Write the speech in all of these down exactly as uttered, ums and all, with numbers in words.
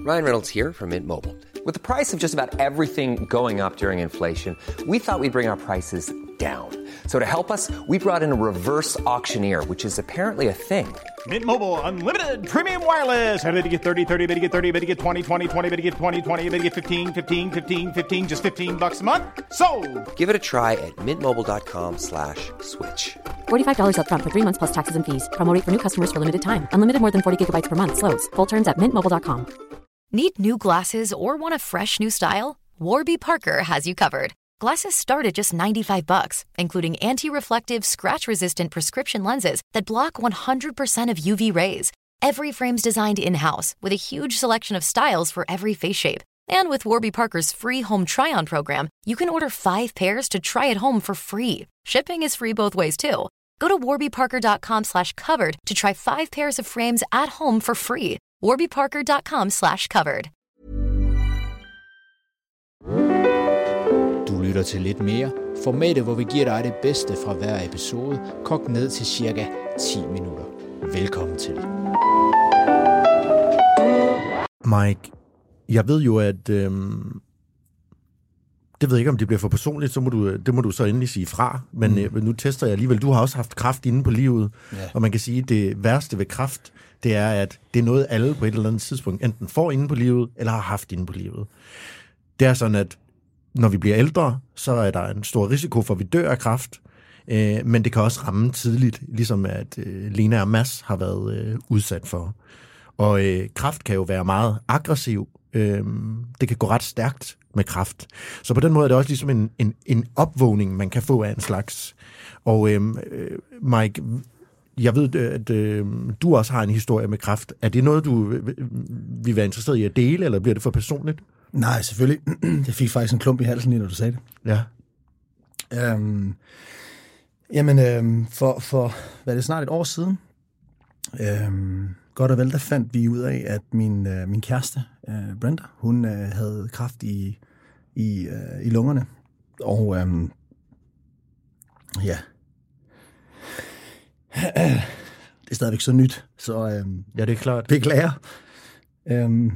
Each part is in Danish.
Ryan Reynolds here from Mint Mobile. With the price of just about everything going up during inflation, we thought we'd bring our prices down. So to help us, we brought in a reverse auctioneer, which is apparently a thing. Mint Mobile Unlimited Premium Wireless. How to get thirty, thirty, how to get thirty, how to get twenty, twenty, twenty, how to get twenty, twenty, how to get fifteen, fifteen, fifteen, fifteen, just fifteen bucks a month? Sold! Give it a try at mintmobile.com slash switch. forty-five dollars up front for three months plus taxes and fees. Promo rate for new customers for limited time. Unlimited more than forty gigabytes per month. Slows full terms at mint mobile dot com. Need new glasses or want a fresh new style? Warby Parker has you covered. Glasses start at just ninety-five bucks, including anti-reflective, scratch-resistant prescription lenses that block one hundred percent of U V rays. Every frame's designed in-house with a huge selection of styles for every face shape. And with Warby Parker's free home try-on program, you can order five pairs to try at home for free. Shipping is free both ways, too. Go to warbyparker.com slash covered to try five pairs of frames at home for free. warbyparker.com slash covered. Du lytter til Lidt Mere, formatet, hvor vi giver dig det bedste fra hver episode, kogt ned til cirka ti minutter. Velkommen til. Mike, jeg ved jo, at øhm, det ved jeg ikke, om det bliver for personligt, så må du, det må du så endelig sige fra, men mm. øh, nu tester jeg alligevel. Du har også haft kræft inde på livet, ja. Og man kan sige, at det værste ved kræft, det er, at det er noget, alle på et eller andet tidspunkt enten får inde på livet, eller har haft inde på livet. Det er sådan, at når vi bliver ældre, så er der en stor risiko for, at vi dør af kræft, øh, men det kan også ramme tidligt, ligesom at øh, Lena og Mads har været øh, udsat for. Og øh, kræft kan jo være meget aggressiv. Øh, det kan gå ret stærkt med kræft. Så på den måde er det også ligesom en, en, en opvågning, man kan få af en slags. Og øh, Mike, jeg ved, at øh, du også har en historie med kræft. Er det noget, du vil være interesseret i at dele, eller bliver det for personligt? Nej, selvfølgelig. Jeg fik faktisk en klump i halsen lige, når du sagde det. Ja. Øhm, jamen, øhm, for, for hvad er det, snart et år siden, øhm, godt og vel, der fandt vi ud af, at min, øh, min kæreste, øh, Brenda, hun øh, havde kræft i, i, øh, i lungerne. Og øhm, ja, det er stadigvæk så nyt, så øhm, ja, det er klart. Beklager. Øhm,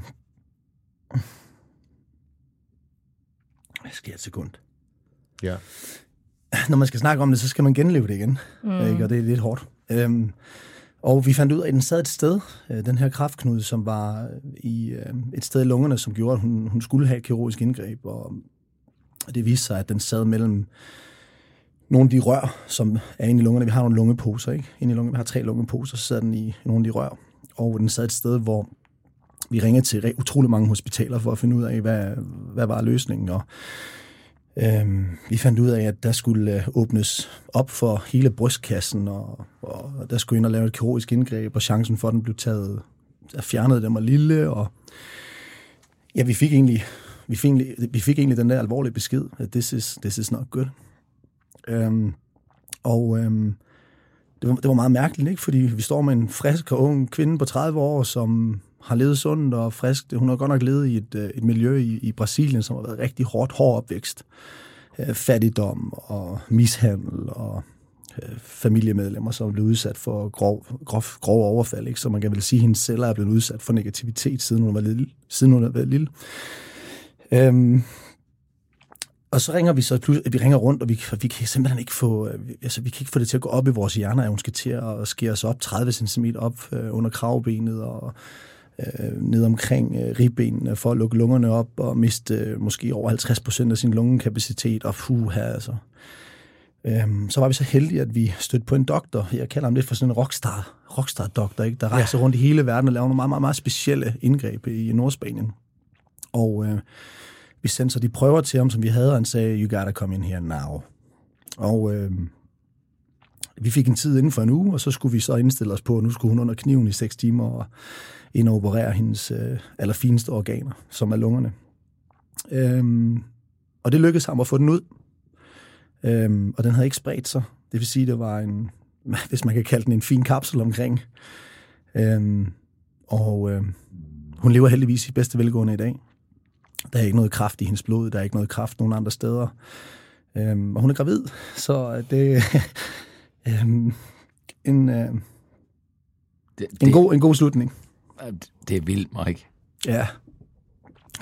Jeg skal et sekund. Ja. Når man skal snakke om det, så skal man genleve det igen. Mm. Ikke? Og det er lidt hårdt. Øhm, og vi fandt ud af, at den sad et sted, øh, den her kræftknude, som var i øh, et sted i lungerne, som gjorde, at hun, hun skulle have et kirurgisk indgreb. Og det viste sig, at den sad mellem nogle af de rør, som er inde i lungerne. Vi har nogle lungeposer, ikke? Inde i lungerne, vi har tre lungeposer, så sad den i nogle af de rør. Og den sad et sted, hvor vi ringede til utrolig mange hospitaler for at finde ud af, hvad, hvad var løsningen. Og øhm, vi fandt ud af, at der skulle åbnes op for hele brystkassen, og, og der skulle ind og lave et kirurgisk indgreb, og chancen for, at den blev taget, at fjernede den var lille. Og ja, vi fik egentlig, vi fik egentlig, vi fik egentlig den der alvorlige besked, at this is, this is not good. Øhm, og øhm, det, var, det var meget mærkeligt, ikke? Fordi vi står med en frisk og ung kvinde på tredive år, som har levet sundt og frisk. Hun har godt nok levet i et, et miljø i, i Brasilien, som har været rigtig hårdt, hård opvækst. Øh, fattigdom og mishandel og øh, familiemedlemmer, som er blevet udsat for grov, grov, grov overfald. Ikke? Så man kan vel sige, at hendes celler er blevet udsat for negativitet, siden hun var lille. Siden hun har været lille. Øhm, og så ringer vi så pludselig, vi ringer rundt, og vi, vi kan simpelthen ikke få, altså vi kan ikke få det til at gå op i vores hjerner, at hun skal til at skære os op tredive centimeter op øh, under kravbenet og øh, ned omkring øh, ribbenene for at lukke lungerne op og miste øh, måske over halvtreds procent af sin lungekapacitet, og puha, altså. Øhm, så var vi så heldige, at vi stødte på en doktor, jeg kalder ham lidt for sådan en rockstar, rockstar-doktor, ikke? Der rejser ja. rundt i hele verden og laver nogle meget, meget, meget specielle indgreb i Nordspanien. Og øh, vi sendte så de prøver til ham, som vi havde, og han sagde, you gotta come in here now. Og øh, vi fik en tid inden for en uge, og så skulle vi så indstille os på, at nu skulle hun under kniven i seks timer og ind og operere hendes øh, allerfineste organer, som er lungerne. Øhm, og det lykkedes ham at få den ud. Øhm, og den havde ikke spredt sig. Det vil sige, det var en, hvis man kan kalde den en fin kapsel omkring. Øhm, og øh, hun lever heldigvis i bedste velgående i dag. Der er ikke noget kræft i hendes blod, der er ikke noget kræft nogen andre steder. Øhm, og hun er gravid, så det er øhm, en, øh, det, det, en, god, en god slutning. Det er vildt, Mike. Ja.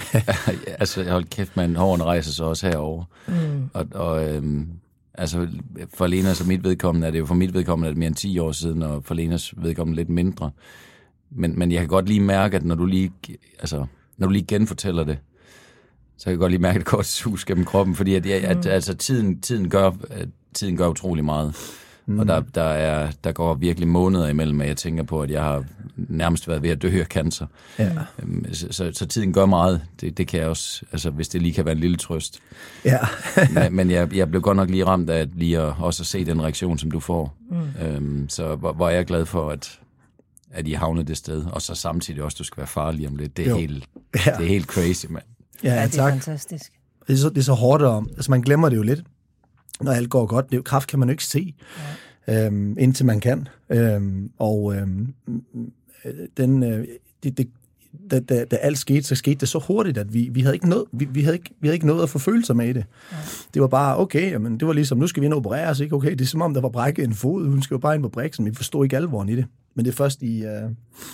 altså, hold kæft, man, hårene rejser sig også herover. Mm. Og, og øhm, altså, for Lenas og mit vedkommende er det jo for mit vedkommende er det mere end ti år siden, og for Lenas vedkommende lidt mindre. Men, men jeg kan godt lige mærke, at når du lige, altså, når du lige genfortæller det, så kan jeg godt lige mærke et kort sus gennem kroppen, fordi at, at, at, altså, tiden, tiden, gør, tiden gør utrolig meget. Mm. Og der, der, er, der går virkelig måneder imellem, at jeg tænker på, at jeg har nærmest været ved at dø af cancer. Ja. Så, så, så tiden gør meget. Det, det kan jeg også, altså hvis det lige kan være en lille trøst. Ja. men men jeg, jeg blev godt nok lige ramt af lige at, også at se den reaktion, som du får. Mm. Øhm, så hvor, hvor jeg er glad for, at, at I havnede det sted. Og så samtidig også, du skal være farlig om lidt. Det er, helt, ja. det er helt crazy, mand. Ja, ja, det er tak. Fantastisk. Det er så, det er så hårdt, og, altså man glemmer det jo lidt, når alt går godt. Det, kræft kan man jo ikke se, ja. øhm, indtil man kan. Øhm, og øhm, den, øh, det, det, da, da, da alt skete, så skete det så hurtigt, at vi, vi, havde ikke nået, vi, vi, havde ikke, vi havde ikke nået at få følelser med i det. Ja. Det var bare, okay, jamen, det var ligesom, nu skal vi ind og operere os, ikke? Okay, det er som om, der var brækket en fod, hun skal jo bare ind på briksen, vi forstod ikke alvoren i det. Men det er først i... Øh,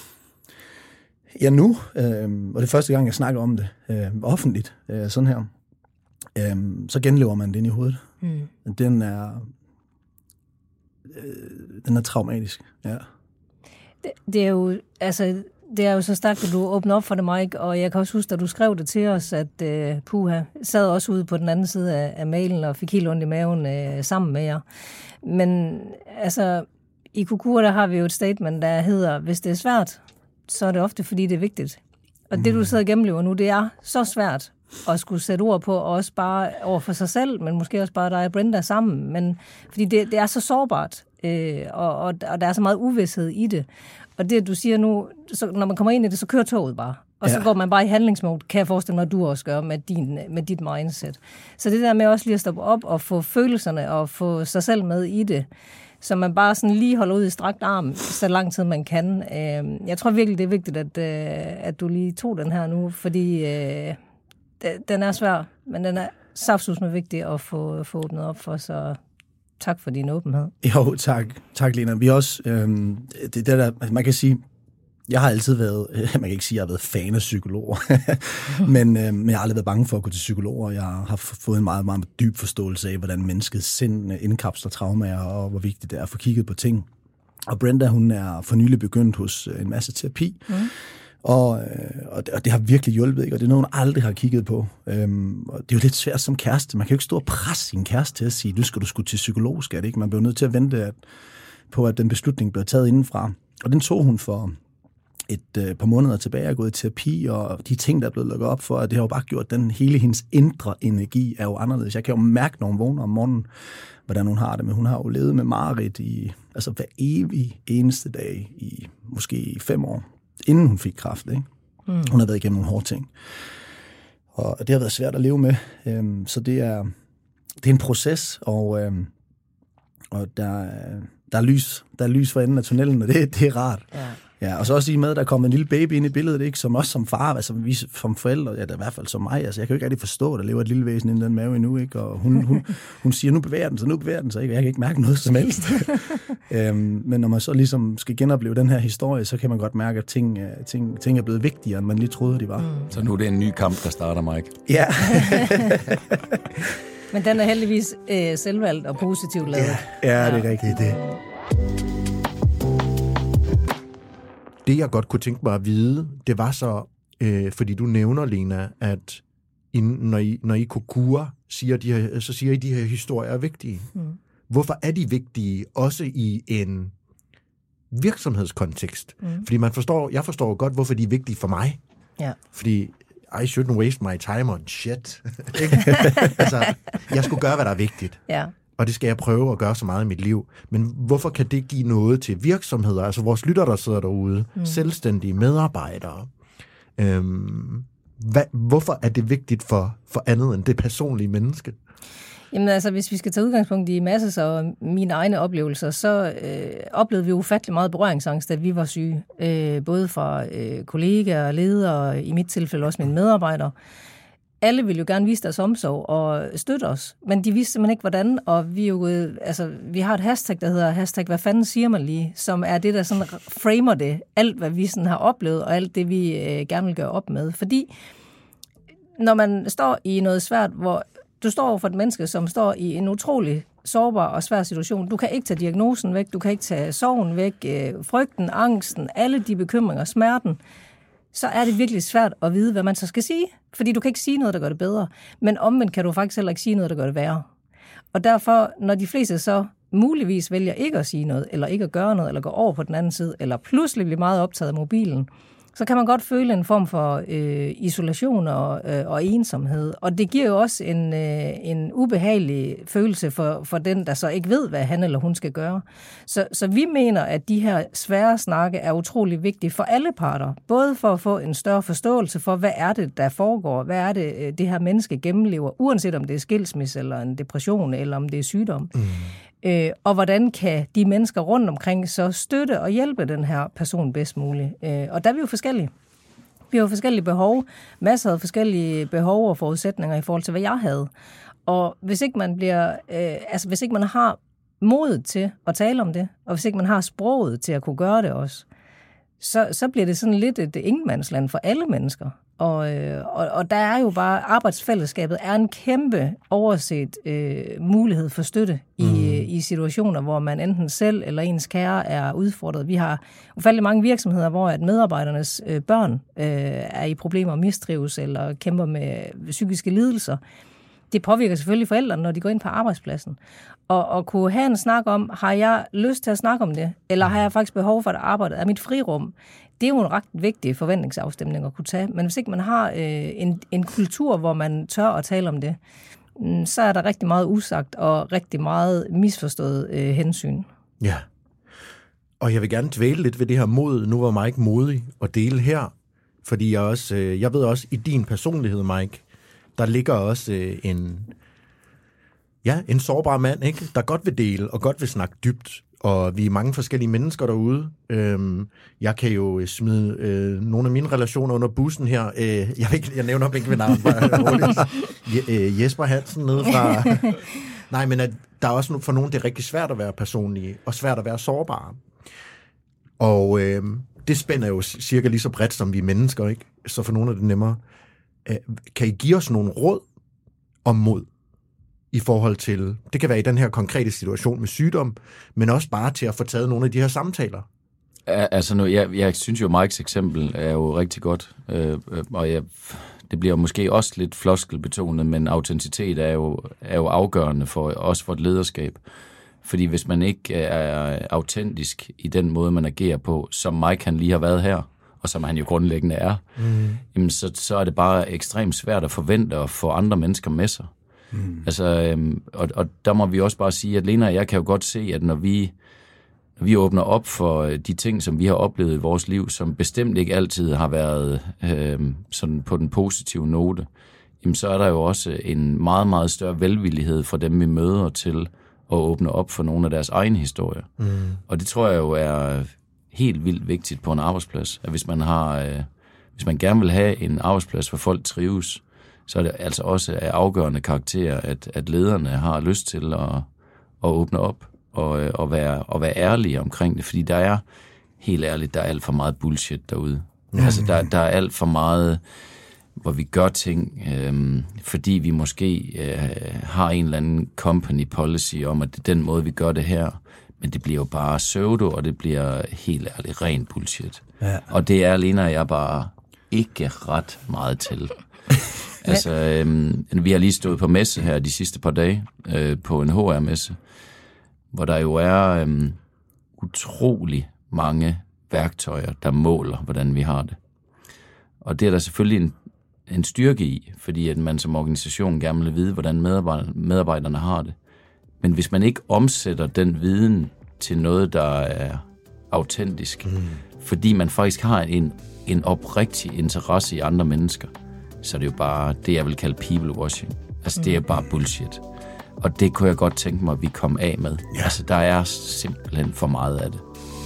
Ja, nu, øh, og det er første gang, jeg snakker om det øh, offentligt, øh, sådan her, øh, så genlever man den i hovedet. Mm. Den er øh, den er traumatisk, ja. Det, det er jo, altså, det er jo så stærkt, at du åbner op for det, Mike, og jeg kan også huske, at du skrev det til os, at øh, Puha sad også ude på den anden side af, af mailen og fik helt ondt i maven øh, sammen med jer. Men altså, i Kokura, der har vi jo et statement, der hedder, hvis det er svært, så er det ofte, fordi det er vigtigt. Og det, du sidder og gennemlever nu, det er så svært at skulle sætte ord på, og også bare over for sig selv, men måske også bare dig og Brenda sammen. Men, fordi det, det er så sårbart, øh, og, og, og der er så meget uvished i det. Og det, du siger nu, så, når man kommer ind i det, så kører toget bare. Og ja. Så går man bare i handlingsmode, kan jeg forestille mig, at du også gør med, din, med dit mindset. Så det der med også lige at stoppe op og få følelserne og få sig selv med i det, så man bare sådan lige holder ud i strakt arm, så lang tid man kan. Jeg tror virkelig, det er vigtigt, at, at du lige tog den her nu, fordi den er svær, men den er saftsusende vigtig at få, få åbnet op for, så tak for din åbenhed. Jo, tak. Tak, Lena. Vi også, øhm, det, det der, man kan sige, jeg har altid været, man kan ikke sige, at jeg har været fan af psykologer, men, øh, men jeg har aldrig været bange for at gå til psykologer. Jeg har fået en meget, meget dyb forståelse af, hvordan menneskets sind indkapsler traumer, og hvor vigtigt det er at få kigget på ting. Og Brenda, hun er for nylig begyndt hos en masse terapi, mm. og, og, det, og det har virkelig hjulpet, ikke? Og det er noget, hun aldrig har kigget på. Øhm, og det er jo lidt svært som kæreste. Man kan jo ikke stå og presse sin kæreste til at sige, nu skal du sgu til psykolog, skal det ikke? Man bliver nødt til at vente at, på, at den beslutning bliver taget indenfra. Og den tog hun for et øh, par måneder tilbage, er gået i terapi, og de ting, der er blevet lukket op for, at det har jo bare gjort, den hele hendes indre energi er jo anderledes. Jeg kan jo mærke, når hun vågner om morgenen, hvordan hun har det, men hun har jo levet med mareridt i, altså hver evig eneste dag i måske fem år, inden hun fik kræft, ikke? Mm. Hun har været igennem nogle hårde ting. Og det har været svært at leve med, øhm, så det er, det er en proces, og, øhm, og der, der, er lys, der er lys for enden af tunnelen, og det, det er rart. Ja. Ja, og så også i med, at der kommer en lille baby ind i billedet, ikke? Som også som far, altså vi som forældre, ja, der i hvert fald som mig, altså jeg kan jo ikke rigtig forstå, at der lever et lille væsen i den mave endnu, ikke? Og hun, hun, hun siger, nu bevæger den sig, nu bevæger den sig, ikke? Jeg kan ikke mærke noget som helst. øhm, men når man så ligesom skal genopleve den her historie, så kan man godt mærke, at ting, ting, ting er blevet vigtigere, end man lige troede, de var. Mm. Så nu er det en ny kamp, der starter, Mike. Ja. Men den er heldigvis øh, selvvalgt og positivt lavet. Ja, ja, det er rigtigt, det. Det, jeg godt kunne tænke mig at vide, det var så, øh, fordi du nævner, Lena, at I, når, I, når I Kokura siger, de her, så siger I, at de her historier er vigtige. Mm. Hvorfor er de vigtige, også i en virksomhedskontekst? Mm. Fordi man forstår, jeg forstår godt, hvorfor de er vigtige for mig. Ja. Fordi I shouldn't waste my time on shit. Altså, jeg skulle gøre, hvad der er vigtigt. Ja. Og det skal jeg prøve at gøre så meget i mit liv. Men hvorfor kan det give noget til virksomheder? Altså vores lytter, der sidder derude, mm. selvstændige medarbejdere. Øhm, hvad, hvorfor er det vigtigt for, for andet end det personlige menneske? Jamen altså, hvis vi skal tage udgangspunkt i Masses og mine egne oplevelser, så øh, oplevede vi ufattelig meget berøringsangst, da vi var syge. Øh, både fra øh, kollegaer og ledere, i mit tilfælde også mine medarbejdere. Alle ville jo gerne vise deres omsorg og støtte os, men de vidste simpelthen ikke, hvordan, og vi, jo, altså, vi har et hashtag, der hedder hashtag, hvad fanden siger man lige, som er det, der sådan framer det, alt hvad vi sådan har oplevet, og alt det, vi øh, gerne vil gøre op med, fordi når man står i noget svært, hvor du står over for et menneske, som står i en utrolig sårbar og svær situation. Du kan ikke tage diagnosen væk, du kan ikke tage sorgen væk, øh, frygten, angsten, alle de bekymringer, smerten, så er det virkelig svært at vide, hvad man så skal sige. Fordi du kan ikke sige noget, der gør det bedre. Men omvendt kan du faktisk heller ikke sige noget, der gør det værre. Og derfor, når de fleste så muligvis vælger ikke at sige noget, eller ikke at gøre noget, eller gå over på den anden side, eller pludselig bliver meget optaget af mobilen, så kan man godt føle en form for øh, isolation og, øh, og ensomhed. Og det giver jo også en, øh, en ubehagelig følelse for, for den, der så ikke ved, hvad han eller hun skal gøre. Så, så vi mener, at de her svære snakke er utrolig vigtige for alle parter. Både for at få en større forståelse for, hvad er det, der foregår, hvad er det, det her menneske gennemlever, uanset om det er skilsmisse, eller en depression, eller om det er sygdom. Mm. Øh, og hvordan kan de mennesker rundt omkring så støtte og hjælpe den her person bedst muligt. Øh, og der er vi jo forskellige. Vi har jo forskellige behov. Masser af forskellige behov og forudsætninger i forhold til, hvad jeg havde. Og hvis ikke man bliver, øh, altså hvis ikke man har modet til at tale om det, og hvis ikke man har sproget til at kunne gøre det også, så, så bliver det sådan lidt et ingenmandsland for alle mennesker. Og, øh, og, og der er jo bare, arbejdsfællesskabet er en kæmpe overset øh, mulighed for støtte i, mm. i situationer, hvor man enten selv eller ens kære er udfordret. Vi har ufattelig mange virksomheder, hvor at medarbejdernes øh, børn øh, er i problemer og mistrives eller kæmper med psykiske lidelser. Det påvirker selvfølgelig forældrene, når de går ind på arbejdspladsen. Og, og kunne have en snak om, har jeg lyst til at snakke om det, eller har jeg faktisk behov for at arbejde? Er mit frirum? Det er jo en ret vigtig forventningsafstemning at kunne tage. Men hvis ikke man har øh, en, en kultur, hvor man tør at tale om det, mm, så er der rigtig meget usagt og rigtig meget misforstået øh, hensyn. Ja. Og jeg vil gerne dvæle lidt ved det her mod. Nu var Mike modig at dele her, fordi jeg også, øh, jeg ved også, i din personlighed, Mike, der ligger også øh, en, ja, en sårbar mand, ikke? Der godt vil dele og godt vil snakke dybt. Og vi er mange forskellige mennesker derude. Øhm, jeg kan jo smide øh, nogle af mine relationer under bussen her. Øh, jeg, ikke, jeg nævner dem ikke ved navn. Je, Jesper Hansen nede fra... Nej, men at der er også for nogen, det er rigtig svært at være personlige, og svært at være sårbare. Og øh, det spænder jo cirka lige så bredt, som vi er mennesker, ikke? Så for nogle er det nemmere. Øh, kan I give os nogle råd om mod? I forhold til, det kan være i den her konkrete situation med sygdom, men også bare til at få taget nogle af de her samtaler. Altså, nu, jeg, jeg synes jo, Mikes eksempel er jo rigtig godt, øh, og jeg, det bliver måske også lidt floskelbetonet, men autenticitet er jo, er jo afgørende for, også for et lederskab. Fordi hvis man ikke er autentisk i den måde, man agerer på, som Mike han lige har været her, og som han jo grundlæggende er, mm. jamen, så, så er det bare ekstremt svært at forvente at få andre mennesker med sig. Mm. Altså, øhm, og, og der må vi også bare sige, at Lena og jeg kan jo godt se, at når vi, når vi åbner op for de ting, som vi har oplevet i vores liv, som bestemt ikke altid har været øhm, sådan på den positive note, jamen, så er der jo også en meget, meget større velvillighed fra dem, vi møder til at åbne op for nogle af deres egne historier. Mm. Og det tror jeg jo er helt vildt vigtigt på en arbejdsplads, at hvis man har, øh, hvis man gerne vil have en arbejdsplads, hvor folk trives, så er det altså også af afgørende karakter, at, at lederne har lyst til at, at åbne op og, og, være, og være ærlige omkring det. Fordi der er, helt ærligt, der er alt for meget bullshit derude. Mm. Altså, der, der er alt for meget, hvor vi gør ting, øhm, fordi vi måske øh, har en eller anden company policy om, at det er den måde, vi gør det her. Men det bliver jo bare pseudo, og det bliver helt ærligt ren bullshit. Ja. Og det er Lena og jeg bare ikke ret meget til. Altså, øhm, vi har lige stået på messe her de sidste par dage, øh, på en H R-messe, hvor der jo er øhm, utrolig mange værktøjer, der måler, hvordan vi har det. Og det er der selvfølgelig en, en styrke i, fordi at man som organisation gerne vil vide, hvordan medarbejderne, medarbejderne har det. Men hvis man ikke omsætter den viden til noget, der er autentisk, mm. fordi man faktisk har en, en oprigtig interesse i andre mennesker, så er det jo bare det, jeg vil kalde people washing. Altså, mm. det er bare bullshit. Og det kunne jeg godt tænke mig, at vi kom af med. Ja. Altså, der er simpelthen for meget af det.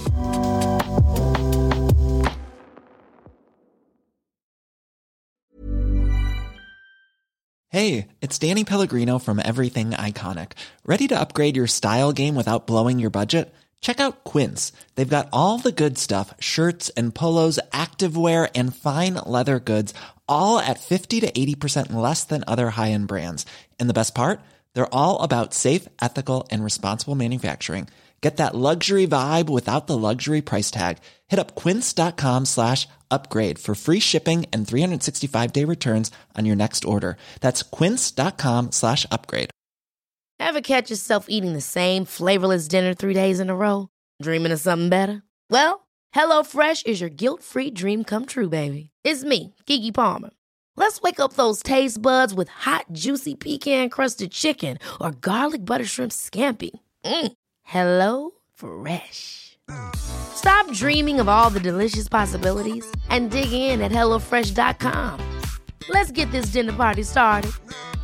Hey, it's Danny Pellegrino from Everything Iconic. Ready to upgrade your style game without blowing your budget? Check out Quince. They've got all the good stuff, shirts and polos, activewear, and fine leather goods, all at fifty to eighty percent less than other high-end brands. And the best part? They're all about safe, ethical, and responsible manufacturing. Get that luxury vibe without the luxury price tag. Hit up quince.com slash upgrade for free shipping and three sixty-five day returns on your next order. That's quince.com slash upgrade. Ever catch yourself eating the same flavorless dinner three days in a row? Dreaming of something better? Well, HelloFresh is your guilt-free dream come true, baby. It's me, Keke Palmer. Let's wake up those taste buds with hot, juicy pecan-crusted chicken or garlic butter shrimp scampi. Mm. Hello Fresh. Stop dreaming of all the delicious possibilities and dig in at hello fresh dot com. Let's get this dinner party started.